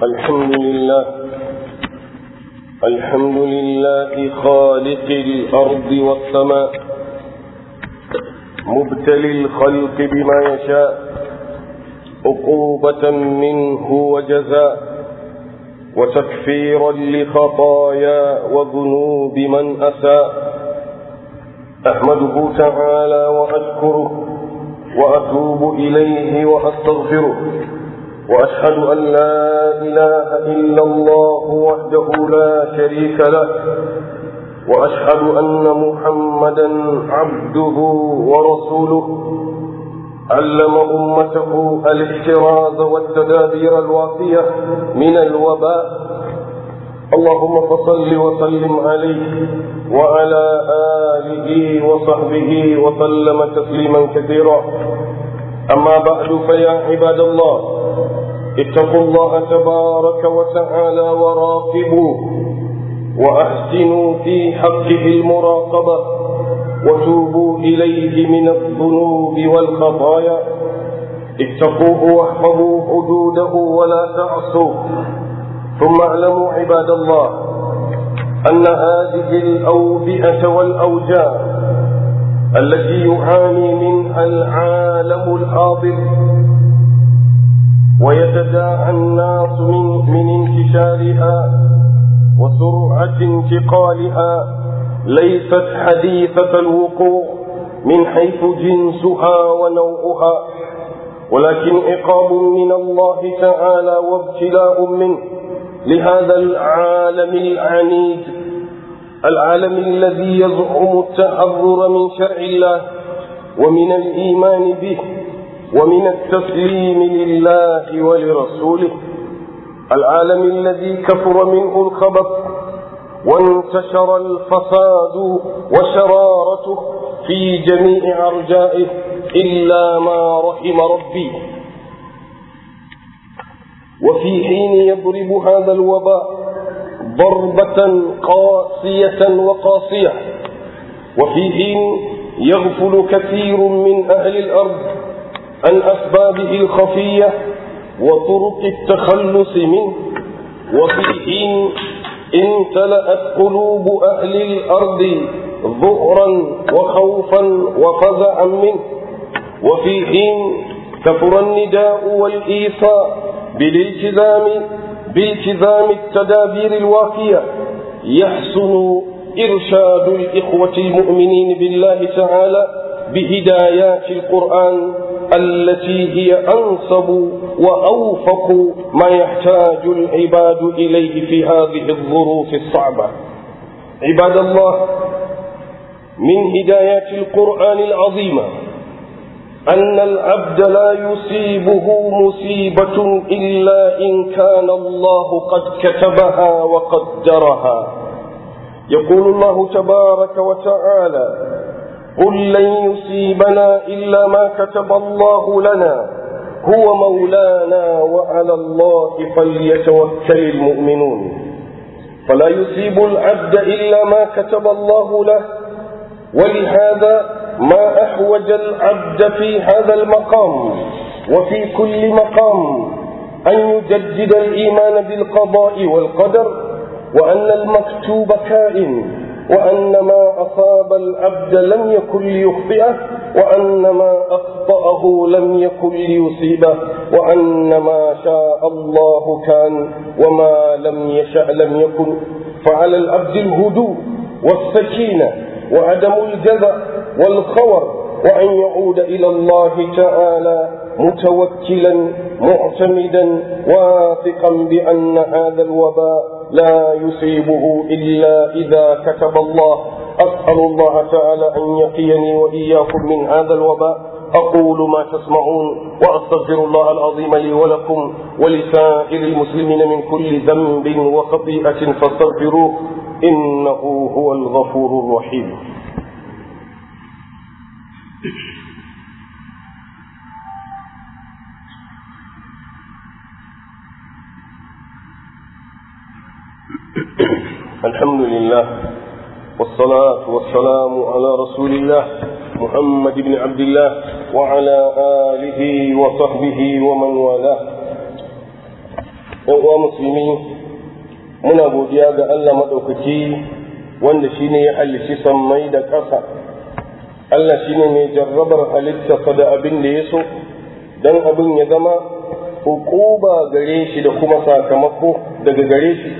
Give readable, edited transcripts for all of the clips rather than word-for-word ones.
الحمد لله خالق الأرض والسماء، مبتلي الخلق بما يشاء عقوبة منه وجزاء، وتكفيرا لخطايا وذنوب من أساء. أحمده تعالى وأشكره وأتوب إليه وأستغفره، وأشهد أن لا إله إلا الله وحده لا شريك له، وأشهد أن محمدا عبده ورسوله علم أمته الاحتراز والتدابير الوافية من الوباء. اللهم فصل وسلم عليه وعلى آله وصحبه وسلم تسليما كثيرا. أما بعد، فيا عباد الله، اتقوا الله تبارك وتعالى وراقبوه، وأحسنوا في حقه المراقبة، وتوبوا إليه من الذنوب والخطايا. اتقوه واحفظوا حدوده ولا تعصوه. ثم اعلموا عباد الله أن هذه الأوبئة والأوجاع التي يعاني منها العالم الحاضر ويتداعى الناس من انتشارها وسرعة انتقالها ليست حديثة الوقوع من حيث جنسها ونوعها، ولكن عقاب من الله تعالى وابتلاء منه لهذا العالم العنيد، العالم الذي يزعم التحرر من شرع الله ومن الإيمان به ومن التسليم لله ولرسوله، العالم الذي كثر منه الخبث وانتشر الفساد وشرارته في جميع أرجائه إلا ما رحم ربي. وفي حين يضرب هذا الوباء ضربة قاسية وقاسية، وفي حين يغفل كثير من أهل الأرض عن أسبابه الخفية وطرق التخلص منه، وفي حين امتلأت قلوب أهل الأرض ذعرا وخوفا وفزعا منه، وفي حين كثر النداء والإيصاء بالتزام التدابير الوافية، يحسن إرشاد الإخوة المؤمنين بالله تعالى بهدايات القرآن التي هي أنسب وأوفق ما يحتاج العباد إليه في هذه الظروف الصعبة. عباد الله، من هدايات القرآن العظيمة أن العبد لا يصيبه مصيبة إلا إن كان الله قد كتبها وقدرها. يقول الله تبارك وتعالى: قل لن يصيبنا إلا ما كتب الله لنا هو مولانا وعلى الله فليتوكل المؤمنون. فلا يصيب العبد إلا ما كتب الله له، ولهذا ما أحوج العبد في هذا المقام وفي كل مقام أن يجدد الإيمان بالقضاء والقدر، وأن المكتوب كائن، وأن ما أصاب العبد لم يكن ليخطئه، وأن ما أخطأه لم يكن ليصيبه، وأن ما شاء الله كان وما لم يشأ لم يكن. فعلى العبد الهدوء والسكينة وعدم الجزع والخور، وأن يعود إلى الله تعالى متوكلا معتمدا واثقا بأن هذا الوباء لا يصيبه إلا إذا كتب الله. أسأل الله تعالى أن يقيني وإياكم من هذا الوباء. أقول ما تسمعون، وأستغفر الله العظيم لي ولكم ولسائر المسلمين من كل ذنب وخطيئة فاستغفروه إنه هو الغفور الرحيم. الحمد لله والصلاة والسلام على رسول الله محمد بن عبد الله وعلى آله وصحبه ومن والاه. uwa musulmi, muna godiya ga Allah maɗaukaki wanda shi ne ya halicci sammai da ƙasa. Allah shi ne mai jarrabar halittarsa da abin da ya so, don abin ya zama hukuba gare shi da kuma sakamako daga gare shi,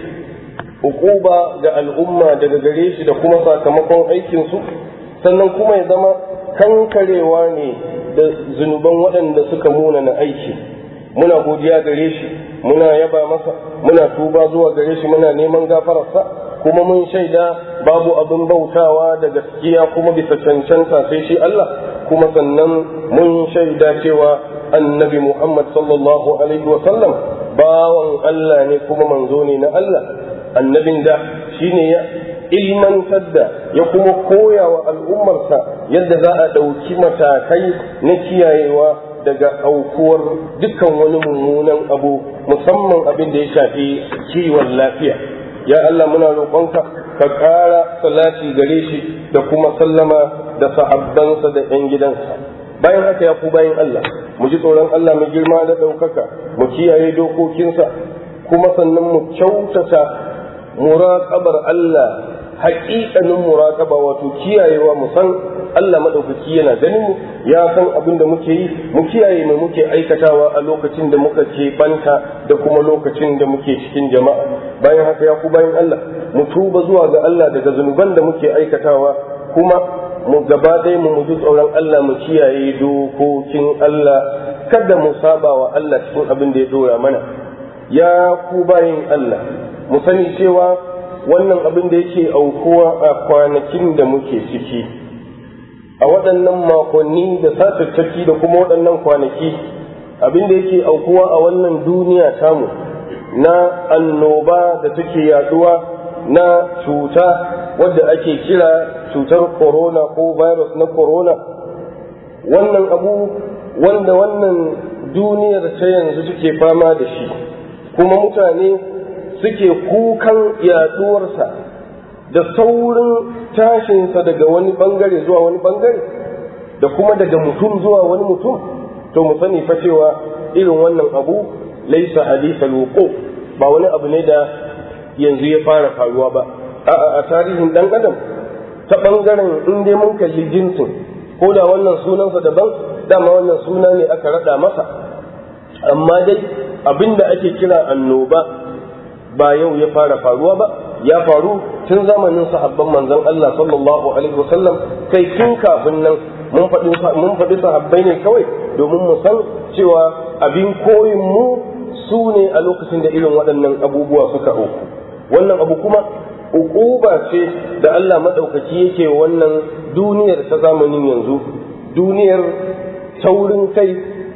hukuba ga al'umma daga gare shi da kuma sakamakon aikinsu, sannan kuma ya zama kankarewa ne da zunuban waɗanda suka munana aiki. Muna godiya gare shi, muna yaba masa, muna tuba zuwa gare shi, muna neman gafararsa, kuma mun shaida babu abin bautawa da gaskiya kuma bisa cancanta sai shi Allah, kuma sannan mun shaida cewa annabi Muhammad sallallahu alaihi wa sallam bawan Allah ne kuma manzo ne na Allah, annabin da shine ya ilmantar da ya kuma koya wa al'ummarsa yadda za a ɗauki matakai na kiyayewa daga aukuwar dukkan wani mummunan abu, musamman abin da ya shafi kiwon lafiya. Ya Allah, muna roƙonka ka ƙara salati gare shi da kuma sallama da sahabbansa da 'yan gidansa. Bayan haka ya ku bayan Allah, mu ji tsoron Allah mai girma da ɗaukaka, mu kiyaye dokokinsa, kuma sannan mu kyautata muraƙabar Allah, haƙiƙanin muraƙaba, wato kiyayewa mu san Allah maɗaukaki yana ganin mu, ya san abin da muke yi, mu kiyaye mai muke aikatawa a lokacin da muka keɓanta da kuma lokacin da muke cikin jama'a. Bayan haka ya ku bayan Allah, mu tuba zuwa ga Allah daga zunuban da muke aikatawa, kuma mu gaba ɗaya mu ji tsoron Allah, mu kiyaye dokokin Allah, kada mu saba wa Allah cikin abin da ya dora mana. Ya ku bayan Allah, mu sani cewa wannan abin da yake aukuwa a kwanakin da muke ciki, a waɗannan makonni da satattaki da kuma waɗannan kwanaki, abin da yake aukuwa a wannan duniya tamu na annoba da take yaduwa na cuta wadda ake kira cutar corona ko virus na corona, wannan abu wanda wannan duniyar ta yanzu take fama da shi, kuma mutane suke kukan yaduwarsa da saurin tashinsa daga wani bangare zuwa wani bangare da kuma daga mutum zuwa wani mutum, to mu sani fa cewa irin wannan abu laisa hadisa wuqu, ba wani abu ne da yanzu ya fara faruwa ba. A tarihin dan adam, ta bangaren in dai mun kalli jinsin, ko da wannan sunansa daban, dama wannan suna ne aka rada masa, amma dai abinda ake kira annoba ba yau ya fara faruwa ba, ya faru tun zamanin sahabban manzon Allah sallallahu alaihi wasallam, kai tun kafin nan mun faɗi sahabbai ne kawai domin mu san cewa abin koyin mu su ne a lokacin da irin waɗannan abubuwa suka auku. Wannan abu kuma uquba ce da Allah madaukaki yake wannan duniyar ta zamanin yanzu, duniyar taurin kai,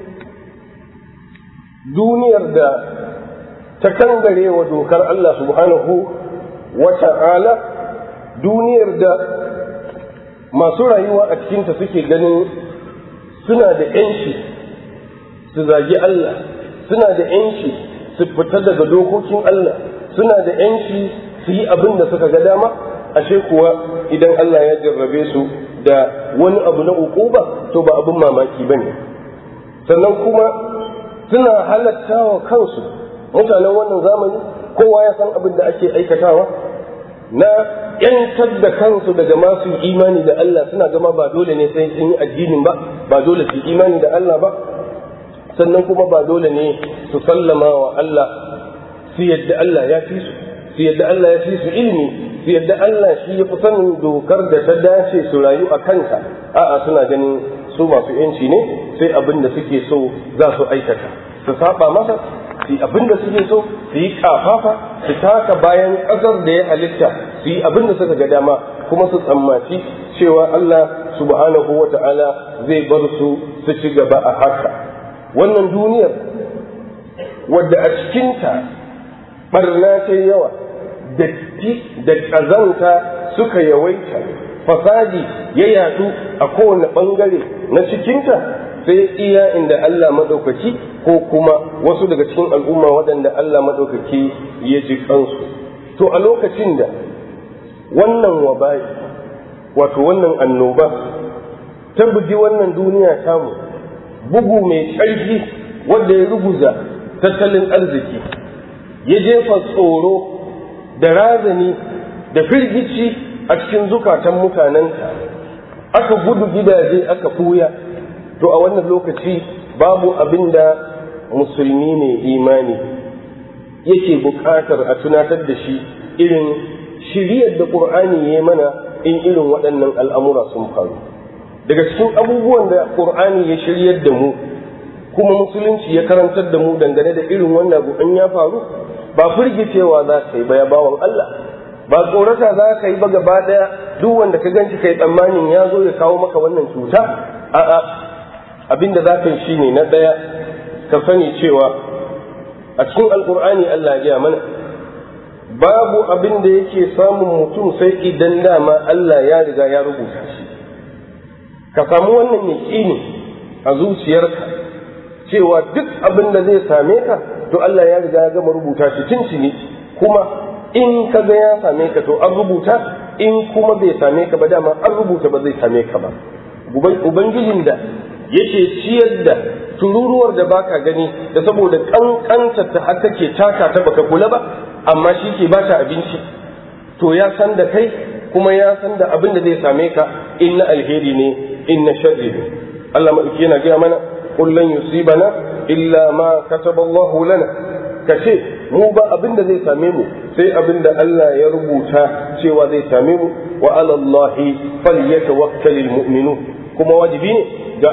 duniyar da ta kangare wa dokar Allah subhanahu wa ta'ala, duniyar da masu rayuwa a cikinta suke ganin suna da ‘yanci su zagi Allah, suna da ‘yanci su fita daga dokokin Allah, suna da ‘yanci su yi abin da suka ga dama, ashe kuwa idan Allah ya jarrabe su da wani abu na uquba to ba abin mamaki ba ne. Sannan kuma suna halatta wa kansu, mutanen wannan zamani kowa ya san abin da ake aikatawa na ‘yantar da kansu daga masu imani da Allah, suna gama ba dole ne sai sun yi addinin ba, ba dole su imani da Allah ba, sannan kuma ba dole ne su sallama wa Allah, su yadda Allah ya fi su yadda Allah ya fi su ilimi, su yadda Allah shi ya fi sanin dokar da ta dace su rayu a kanta. A'a, suna ganin su masu ‘yanci ne, sai abin da suke so za su aikata, su saba masa, su abin da suke so, su yi kafafa, su taka bayan ƙasar da ya halitta, su yi abin da suka ga dama, kuma su tsammaci cewa Allah subhanahu wa ta'ala zai bar su su ci gaba a haka. Wannan duniyar wadda a cikinta barna ta yawa, datti da ƙazanta suka yawaita, fasadi ya yadu a kowane ɓangare na cikinta, sai iya inda Allah maɗaukaki ko kuma wasu daga cikin al'umma waɗanda Allah maɗaukaki ya ji kansu. To a lokacin da wannan wabai, wato wannan annoba ta bugi wannan duniya tamu, bugu mai ƙarfi wanda ya ruguza tattalin arziki, ya jefa tsoro da razani da firgici a cikin zukatan mutanenka, aka gudu gidaje aka ɓuya, to a wannan lokaci babu abin da musulmi ne imani yake buƙatar a tunatar da shi irin shiriyar da ƙur'ani ya mana in irin waɗannan al'amura sun faru. Daga cikin abubuwan da ƙur'ani ya shiryar da mu kuma musulunci ya karantar da mu dangane da irin wannan abu in ya faru, ba firgicewa za ka yi ba ya bawan Allah, ba tsorata za ka yi ba gaba ɗaya duk wanda ka ganci kai tsammanin ya zo ya kawo maka wannan cuta. A'a, abin da za ka yi shine na ɗaya ka sani cewa a cikin alƙur'ani Allah ya gaya mana babu abin da yake samun mutum sai idan dama Allah ya riga ya rubuta shi. Ka samu wannan yaƙini a zuciyarka cewa duk abin da zai same ka to Allah ya riga ya gama rubuta shi tuntuni, kuma in ka ga ya same ka to an rubuta, in kuma bai same ka ba dama an rubuta ba zai same ka ba. Ubangijin da yake ciyar da tururuwar da baka gani da saboda kankanta ta haka ke taka ta baka kula ba, amma shi ke bata abinci, to ya san da kai kuma ya san da abin da zai same ka, in na alheri ne in na sharri ne. Allah maɗauki yana gaya mana qul lan yusibana illa ma kataba Allah lana, kace mu ba abin da zai same mu sai abin da Allah ya rubuta cewa zai same mu, wa ala Allah falyatawakkalul mu'minun, kuma wajibi ne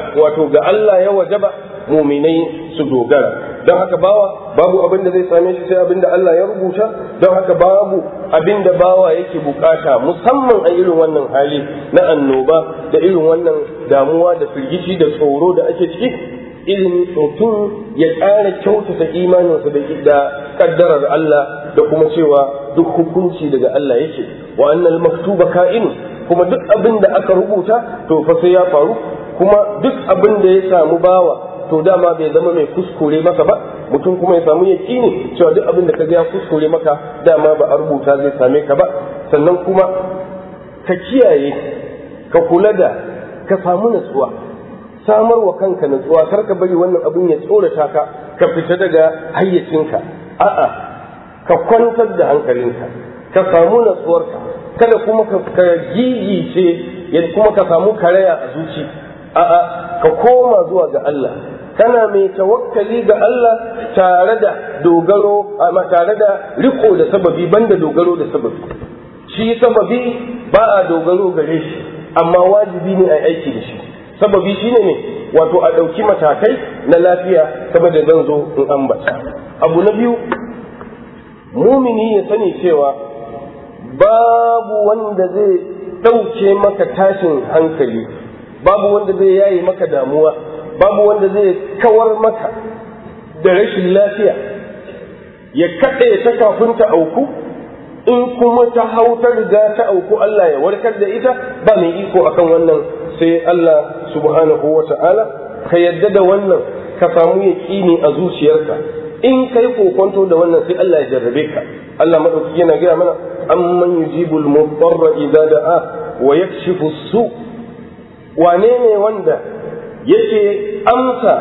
ga Allah ya wajaba muminai su dogara. Don haka babu abin da zai same shi sai abin da Allah ya rubuta. Don haka babu abin da bawa yake bukata, musamman a irin wannan hali na annoba da irin wannan damuwa da firgici da tsoro da ake ciki, irin mutum ya ƙara kyautata imaninsa da kaddarar Allah da kuma cewa duk hukunci daga Allah yake, wa annal maktuba ka'in, kuma duk abin da aka rubuta to fa sai ya faru, kuma duk abin da ya samu bawa to dama bai zama mai kuskure maka ba. Mutum kuma ya samu yaƙini cewa duk abin da ka ga ya kuskure maka dama ba a rubuta zai same ka ba. Sannan kuma ka kiyaye, ka kula da, ka samu natsuwa, samar wa kanka natsuwa, kar ka bari wannan abin ya tsorata ka ka fita daga hayyacinka. A'a, ka kwantar da hankalinka, ka samu natsuwarka, kada kuma ka gigice ya kuma ka samu karaya a zuci. A'a, ka koma zuwa ga Allah, kana mai tawakkali ga Allah tare da dogaro, amma tare da riko da sababi, banda dogaro da sababi. Shi sababi ba a dogaro gare shi, amma wajibi ne a aiki da shi. Sababi shine ne wato a ɗauki matakai na lafiya, kamar da zan zo in ambata. Abu na biyu, mumini ya sani cewa babu wanda zai ɗauke maka tashin hankali, babu wanda zai yaye maka damuwa, babu wanda zai kawar maka da rashin lafiya ya kaɗe ta kafin ta auku, in kuma ta hau ta riga ta auku Allah ya warkar da ita, ba mai iko akan wannan sai Allah subhanahu wa ta'ala. Ka yadda da wannan, ka samu yaƙini a zuciyarka. In kai kokonto da wannan sai Allah ya jarrabe ka. Allah madauki yana gaya mana amman yujibul mudarra idza da'a wa yakshifu su, wane ne wanda yake amsa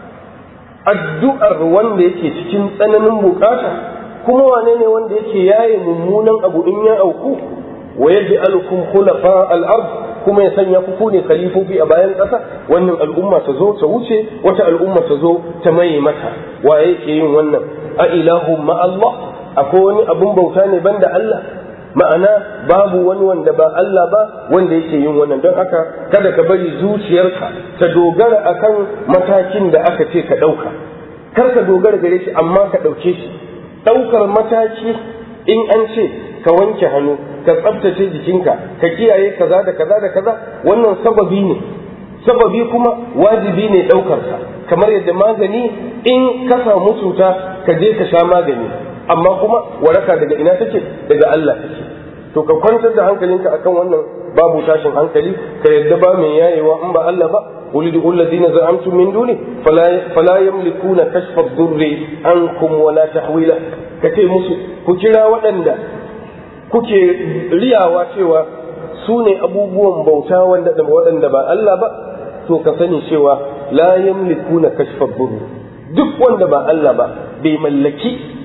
addu'ar wanda yake cikin tsananin bukata, kuma wane ne wanda yake yaye mummunan abu in ya auku, wa yaj'alukum khulafa al-ard, kuma ya sanya ku ne khalifofi a bayan ƙasa, wannan al'umma ta zo ta wuce, wata al'umma ta zo ta maye mata. Wa yake yin wannan? A ilahum ma Allah, akwai wani abun bauta ne banda Allah? Ma'ana babu wani wanda ba Allah ba wanda yake yin wannan. Don haka kada ka bari zuciyarka ta dogara akan matakin da aka ce ka ɗauka, kar ka dogara gare shi, amma ka ɗauke shi. Ɗaukar mataki in an ce ka wanke hannu, ka tsabtace jikinka, ka kiyaye kaza da kaza da kaza, wannan sababi ne. Sababi kuma wajibi ne ɗaukarsa, kamar yadda magani in ka samu cuta ka je ka sha magani, amma kuma waraka daga ina take? Daga Allah take. To ka kwantar da hankalinka akan wannan, babu tashin hankali, ka yadda ba mai yayewa in ba Allah ba. قل ادعوا الذين زعمتم من دونه فلا يملكون كشف الضر عنكم ولا تحويله. kace musu ku kira waɗanda kuke riyawa cewa su ne abubuwan bauta waɗanda ba Allah ba, to ka sani cewa la yamlikuna kashfa dhurr, duk wanda ba Allah ba bai mallaki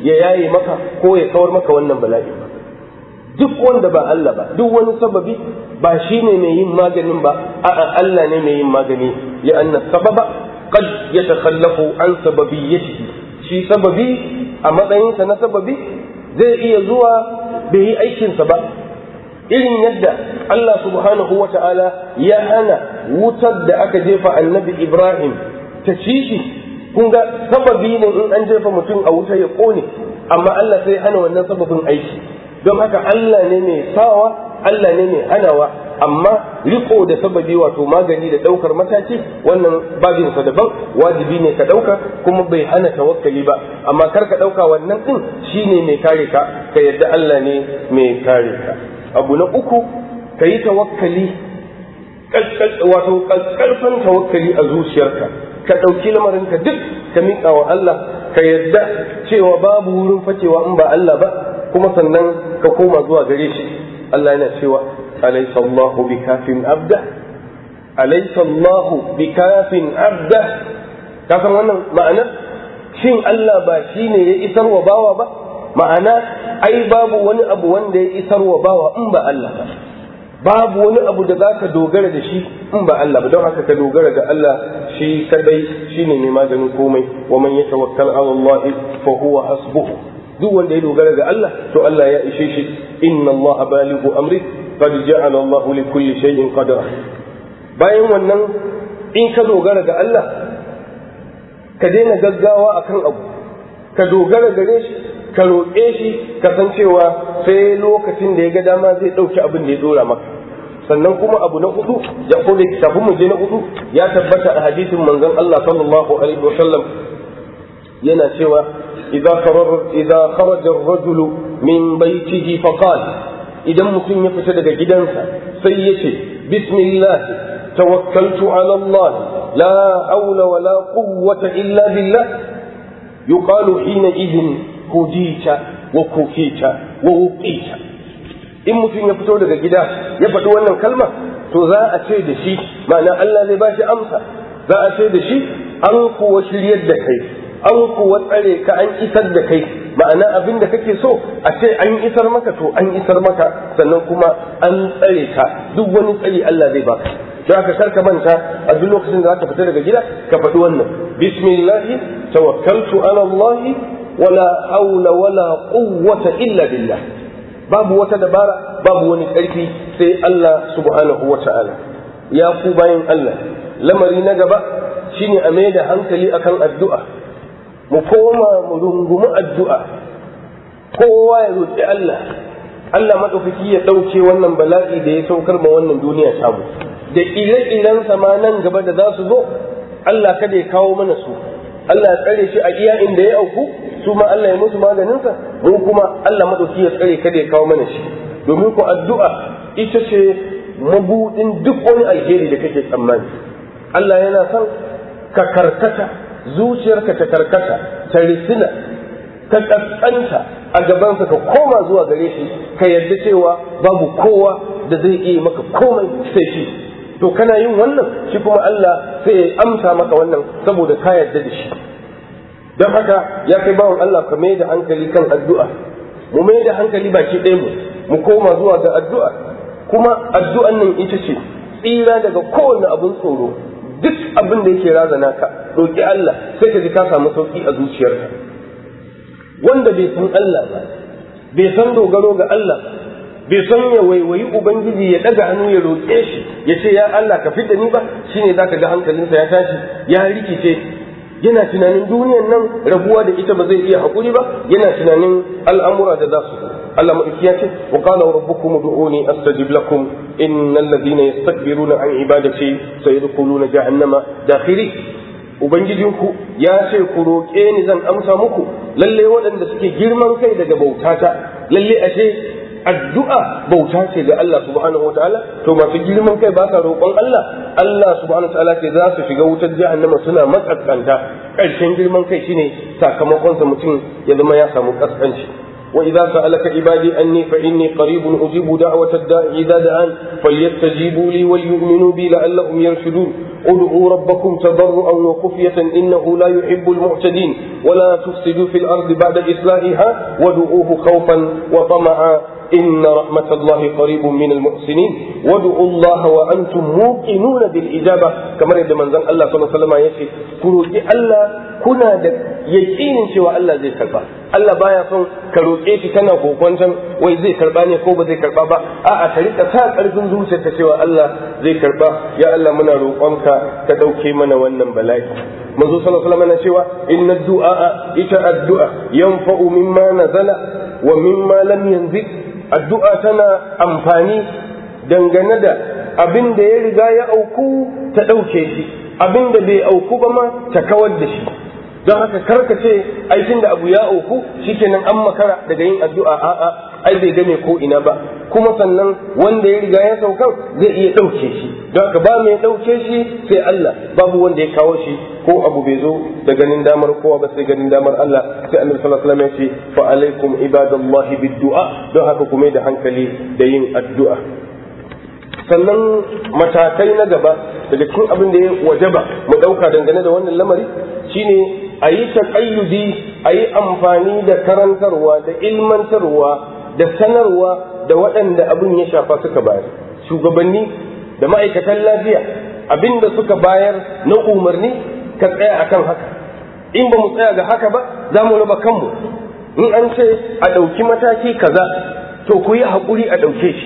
ya yaye maka ko ya kawar maka wannan bala'i ba. Duk wanda ba Allah ba, duk wani sababi ba shi ne mai yin maganin ba, a'a Allah ne mai yin magani. li'anna sababa qad yatakhallafu an sababiyyatihi, shi sababi a matsayinsa na sababi zai iya zuwa bai yi aikinsa ba. Irin yadda Allah subhanahu wa ta'ala ya hana wutar da aka jefa annabi Ibrahim ta ci shi, kun ga sababi ne in an jefa mutum a wuta ya kone, amma Allah sai hana wannan sababin aiki. Don haka Allah ne mai sawa, Allah ne mai hanawa, amma riko da sababi wato magani da daukar mataki wannan babinsa daban, wajibi ne ka dauka, kuma bai hana tawakkali ba, amma kar ka dauka wannan din shine mai kare ka, ka yadda Allah ne mai kare ka. Abu na uku, ka yi tawakkali, wato karfan tawakkali a zuciyarka, ka ɗauki lamarinka duk ka miƙa wa Allah, ka yadda cewa babu wurin fakewa in ba Allah ba, kuma sannan ka koma zuwa gare shi. Allah yana cewa alaysa Allahu bikafin abda, alaysa Allahu bikafin abda. Ka san wannan ma'anar? Shin Allah ba shine ya isar wa bawa ba? Ma'ana ai babu wani abu wanda ya isar wa bawa in ba Allah ba, babu wani abu da zaka dogara da shi in ba Allah ba. Don haka ka dogara ga Allah shi kadai, shine mai maganin komai. wa man yatawakkal ala Allah fa huwa hasbuhu, duk wanda ya dogara ga Allah to Allah ya ishe shi. inna Allah balighu amri qad ja'ala Allah li kulli shay'in qadra. Bayan wannan, in ka dogara ga Allah, ka daina gaggawa akan abu, ka dogara gare shi, ka roƙe shi, ka san cewa sai lokacin da ya ga dama zai ɗauki abin da ya dora maka. Sannan kuma abu na hudu, ya kone kafin mu je na hudu, ya tabbata a hadisin manzon Allah sallallahu alaihi wasallam yana cewa idza kharaja ar-rajulu min baytihi faqala, idan mutum ya fita daga gidansa sai yace bismillah tawakkaltu ala Allah la hawla wa la quwwata illa billah, yuqalu hina idhin hudita wa kufita wa wuqita. In mutum ya fito daga gida ya faɗi wannan kalma, to za a ce da shi, ma'ana Allah zai ba shi amsa, za a ce da shi an kuwa shiryar da kai, an kuwa tsare ka, an isar da kai. Ma'ana abin da kake so a ce an isar maka, to an isar maka, sannan kuma an tsare ka, duk wani tsari Allah zai baka. Don haka kar ka manta a duk lokacin da zaka fita daga gida ka faɗi wannan, bismillah tawakkaltu ala Allah wala haula wala quwwata illa billah. Babu wata dabara, babu wani ƙarfi sai Allah subhanahu wa ta'ala. Ya ku bayan Allah, lamari na gaba shine a mai da hankali akan addu'a, mu koma mu rungumi addu'a, kowa ya roƙi Allah, Allah maɗaukaki ya ɗauke wannan bala'i da ya saukar ma wannan duniya samu, da ire-iren sama nan gaba da za su zo, Allah kada ya kawo mana su, Allah ya tsare shi a iya inda ya auku, su ma Allah ya musu maganinsa, mu kuma Allah maɗauki ya tsare kada ya kawo mana shi. Domin ku addu'a ita ce mabuɗin duk wani alheri da kake tsammani. Allah yana son ka karkata, zuciyarka ta karkata, ta risina, ka kaskanta a gabansa, ka koma zuwa gare shi, ka yarda cewa babu kowa da zai iya maka komai sai shi. To kana yin wannan, shi kuma Allah sai ya amsa maka wannan saboda ka yarda da shi. Don haka ya kai bawan Allah, ka mai da hankali kan addu'a, mu mai da hankali baki ɗaya mu koma zuwa ga addu'a, kuma addu'an nan ita ce tsira daga kowane abin tsoro. Duk abin da yake razana ka, roƙi Allah, sai ka ji ka samu sauƙi a zuciyarka. Wanda bai san Allah ba, bai san dogaro ga Allah ba, bai san ya waiwayi Ubangiji ya ɗaga hannu ya roƙe shi, ya ce ya Allah ka fidda ni ba, shine za ka ga hankalinsa ya tashi, ya rikice, yana tunanin duniyan nan rabuwa da ita ba zai iya haƙuri ba, yana tunanin al'amura da za su. Allah maɗauki ya ce, wa qala rabbukum ud'uni astajib lakum innal ladina yastakbiruna an ibadati sayadkhuluna jahannama dakhiri. Ubangijinku ya ce ku roƙe ni zan amsa muku, lalle waɗanda suke girman kai daga bautata, lalle ashe addu'a bauta ce ga Allah subhanahu wataala. To masu girman kai ba sa roƙon Allah, Allah subhanahu wataala ce za su shiga wutar jahannama suna matsakkanta. Ƙarshen girman kai shine sakamakon sa mutum ya zama ya samu kaskanci. وإذا سألك عبادي أني فإني قريب أجيب دعوة الداع إذا دعان فليستجيبوا لي وليؤمنوا بي لعلهم يرشدون ادعوا ربكم تضرعا وخفية إنه لا يحب المعتدين ولا تفسدوا في الأرض بعد إصلاحها وادعوه خوفا وطمعا إن رحمة الله قريب من المحسنين وادعوا الله وأنتم موقنون بالإجابة كما يد من ذن الله صلى الله عليه وسلم يشي كروكي الله كنا يقين شوى الله زي كربا الله بايا صن كروكي كنا كوكوانشان وي زي كرباني كوبا زي كربا با أتريك ساق أرزن زوجة شوى الله زي كربا يا الله منا روقانك كدوكي منا ونن بلاي منذ صلى الله عليه وسلم نشوى إن الدعاء إتا الدعاء ينفع مما نزل ومما لم ينزل addu'a tana amfani dangane da abin da ya riga ya auku ta ɗauke shi abin da bai auku ba ma ta kawar da shi don haka karka ce aikin da abu ya auku shikenan an makara daga yin addu'a a'a ai bai game ko ina ba kuma sannan wanda ya riga ya saukan zai iya ɗauke shi don haka ba mai ɗauke shi sai Allah babu wanda ya kawo shi ko abu bai zo da ganin damar kowa ba sai ganin damar Allah sai annabi sallallahu alaihi wasallam ya ce fa alaikum ibadallahi bid-du'a don haka kuma da hankali da yin addu'a sannan matakai na gaba daga cikin abin da ya wajaba mu dauka dangane da wannan lamari shine a yi taƙayyudi a yi amfani da karantarwa da ilmantarwa da sanarwa da waɗanda abin ya shafa suka bayar shugabanni da ma'aikatan lafiya abin da suka bayar na umarni ka tsaya akan haka in ba mu tsaya ga haka ba za mu raba kanmu in an ce a ɗauki mataki kaza to ku yi haƙuri a ɗauke shi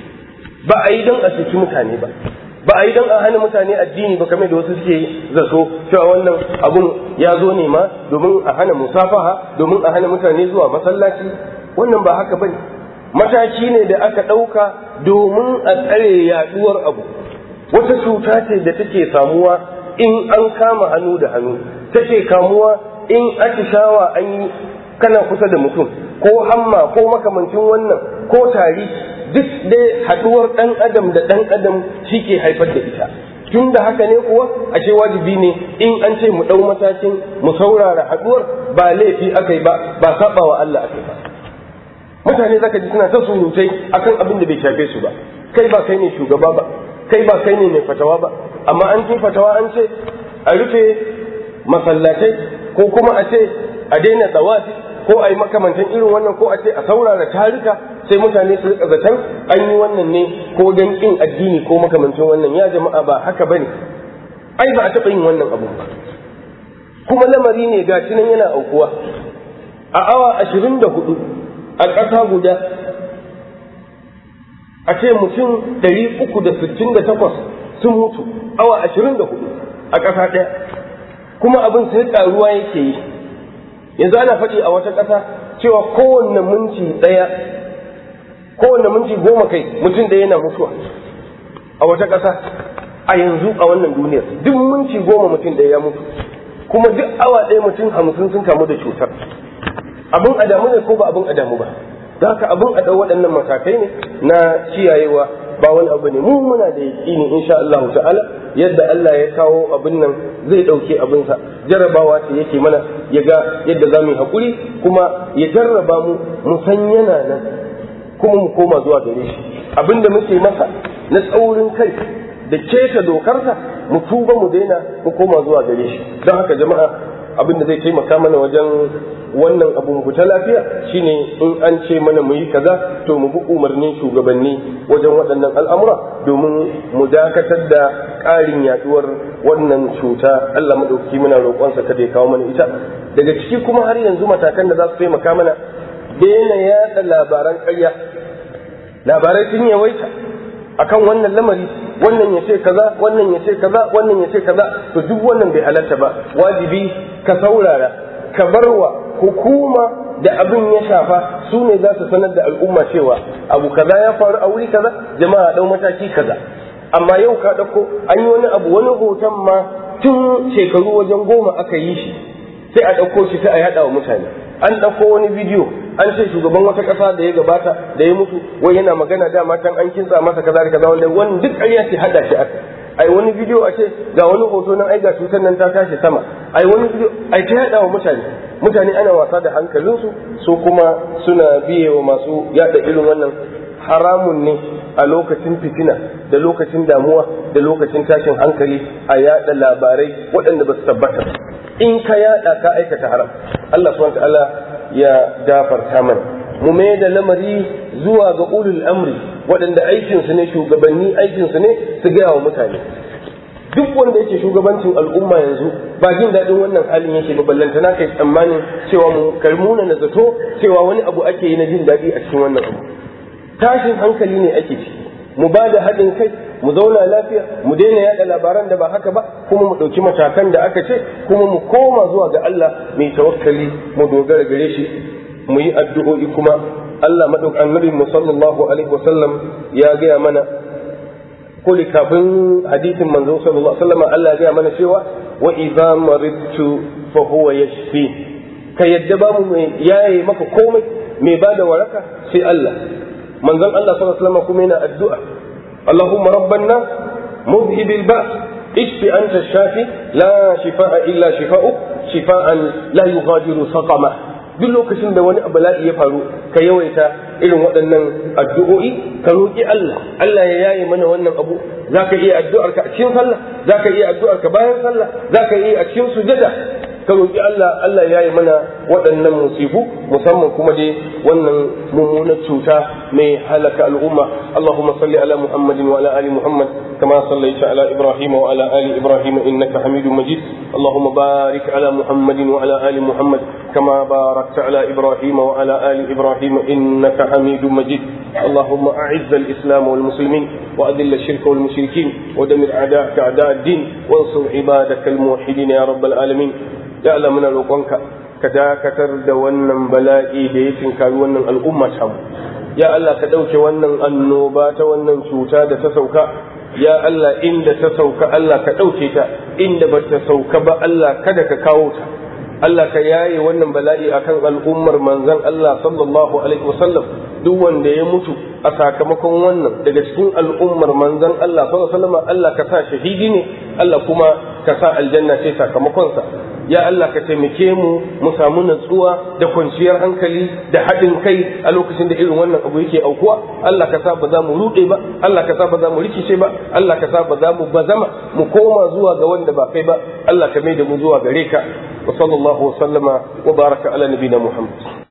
ba a yi don a saki mutane ba ba a yi don a hana mutane addini ba kamar da wasu suke zato cewa wannan abun ya zo ne ma domin a hana musafaha domin a hana mutane zuwa masallaci wannan ba haka bane mataki ne da aka ɗauka domin a tsare yaɗuwar abu wata cuta ce da take samuwa in an kama hannu da hannu take kamuwa in atishawa an yi kana kusa da mutum ko hamma ko makamancin wannan ko tari duk dai haɗuwar ɗan adam da ɗan adam shi ke haifar da ita tun da haka ne kuwa ashe wajibi ne in an ce mu ɗau matakin mu saurara haɗuwar ba laifi aka yi ba ba saba wa Allah aka yi ba mutane zaka ji suna ta surutai akan abin da bai shafe su ba kai ba kai ne shugaba ba kai ba kai ne mai fatawa ba amma an ce fatawa an ce a rufe masallatai ko kuma a ce a daina tsawafi ko a yi makamantan irin wannan ko a ce a saurara tarika sai mutane su rika zaton an yi wannan ne ko don ƙin addini ko makamancin wannan ya jama'a ba haka bane ai ba a taɓa yin wannan abu ba kuma lamari ne ga shi nan yana aukuwa a awa 24 a ƙasa guda a ce mutum 368 sun mutu awa 24 a ƙasa ɗaya kuma abin sai ƙaruwa yake yi yanzu ana faɗi a wata ƙasa cewa kowanne minti 10 kai mutum ɗaya yana mutuwa a wata ƙasa a yanzu a wannan duniyar duk minti 10 mutum ɗaya ya mutu kuma duk awa ɗaya mutum 50 sun kamu da cutar abin adamu ne ko ba abin adamu ba da haka abin a ɗau waɗannan matakai ne na kiyayewa ba wani abu ne mu muna da yaƙini insha Allah ta'ala yadda Allah ya kawo abin nan zai ɗauke abinsa jarrabawa ce yake mana ya ga yadda za mu yi haƙuri kuma ya jarraba mu san yana nan kuma mu koma zuwa gare shi abin da muke masa na tsaurin kai da keta dokarsa mu tuba mu daina mu koma zuwa gare shi don haka jama'a abin da zai taimaka mana wajen wannan abu mu ta lafiya shine in an ce mana mu yi kaza to mu bi umarnin shugabanni wajen waɗannan al'amura domin mu dakatar da ƙarin yaduwar wannan cuta Allah madauki muna roƙonsa kada ya kawo mana ita daga ciki kuma har yanzu matakan da za su taimaka mana daina yaɗa labaran ƙarya labarai sun yawaita akan wannan lamari wannan ya ce kaza wannan ya ce kaza wannan ya ce kaza to duk wannan bai halatta ba wajibi ka saurara ka barwa hukuma da abin ya shafa su ne za su sanar da al'umma cewa abu kaza ya faru a wuri kaza jama'a dau mataki kaza amma yau ka dauko an yi wani abu wani hoton ma tun shekaru wajen 10 aka yi shi sai a dauko shi sai a yada wa mutane an dauko wani bidiyo an ce shugaban wata kasa da ya gabata da ya mutu wai yana magana dama can an kinsa masa kaza da kaza wanda duk ƙarya ce hada shi aka ai wani bidiyo a ce ga wani hoto nan ai ga cutar nan ta tashi sama ai wani bidiyo ai ta yada wa mutane mutane ana wasa da hankalinsu, su kuma suna biye wa masu yada irin wannan. Haramun ne a lokacin fitina da lokacin damuwa da lokacin tashin hankali a yada labarai waɗanda ba su tabbata. In ka yada ka aikata haram. Allah subhanahu wa ta'ala ya gafarta mana. Mu mai da lamari zuwa ga ulul amri waɗanda aikinsu ne, shugabanni aikinsu ne su gaya wa mutane. Duk wanda yake shugabancin al'umma yanzu ba jin daɗin wannan halin yake ba, ballantana kai tsammanin cewa mu karmuna na zato cewa wani abu ake yi na jin daɗi a cikin wannan abu. Tashin hankali ne ake ciki. Mu ba da haɗin kai, mu zauna lafiya, mu daina yaɗa labaran da ba haka ba, kuma mu ɗauki matakan da aka ce, kuma mu koma zuwa ga Allah mai tawakkali, mu dogara gare shi, mu yi addu'o'i kuma. Allah annabi mu sallallahu alaihi wasallam ya gaya mana, kuli kafin hadisin manzo sallallahu alaihi wasallam Allah ya gaya mana cewa wa idza maridtu fa huwa yashfi. Ka yadda babu mai yaye maka komai, mai bada waraka sai Allah. Manzon Allah sallallahu alaihi wasallam kuma yana addu'a, Allahumma rabban nas mudhibil ba's ishfi anta shafi la shifaa illa shifaa'uk shifaa'an la yughadiru saqama. Duk lokacin da wani bala'i ya faru ka yawaita irin waɗannan addu'o'i, ka roƙi Allah, Allah ya yaye mana wannan abu. Zaka iya addu'ar ka a cikin sallah, zaka iya addu'ar ka bayan sallah, zaka iya a cikin sujada. Ka roƙi Allah, Allah ya yi mana waɗannan musibu, musamman kuma dai wannan mummunar cuta mai halaka al'umma. Allahumma salli ala Muhammadin wa ala ali Muhammad kama sallaita ala Ibrahim wa ala ali Ibrahim innaka Hamidum Majid. Allahumma barik ala Muhammadin wa ala ali Muhammad kama barakta ala Ibrahim wa ala ali Ibrahim innaka Hamidum Majid. Allahumma a'izz al-islam wal muslimin wa adhill ash-shirka wal mushrikin wa damir a'da'aka a'da' ad-din wansur ibadaka al-muwahhidin ya rabbal alamin. Ya Allah muna roƙonka ka dakatar da wannan bala'i da ya tinkari wannan al'umma ta mu. Ya Allah ka ɗauke wannan annoba ta wannan cuta da ta sauka. Ya Allah inda ta sauka Allah ka ɗauke ta, inda ba ta sauka ba Allah kada ka kawo ta. Allah ka yaye wannan bala'i akan al'ummar manzon Allah sallallahu alaihi wasallam. Duk wanda ya mutu a sakamakon wannan daga cikin al'ummar manzon Allah sallallahu alaihi wasallam Allah ka sa shahidi ne, Allah kuma ka sa aljanna ce sakamakonsa. Ya Allah ka taimake mu mu samu natsuwa da kwanciyar hankali da haɗin kai a lokacin da irin wannan abu yake aukuwa. Allah ka sa ba za mu ruɗe ba, Allah ka sa ba za mu rikice ba, Allah ka sa ba za mu bazama mu koma zuwa ga wanda ba kai ba. Allah ka mai da mu zuwa gare ka. Wa sallallahu wa sallama wa baraka ala nabiyina Muhammad.